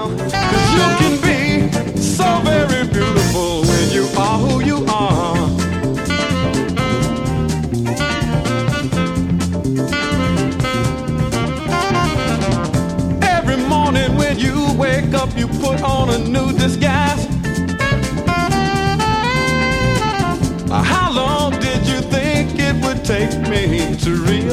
'Cause you can be so very beautiful when you are who you are. Every morning when you wake up, you put on a new disguise. How long did you think it would take me to reach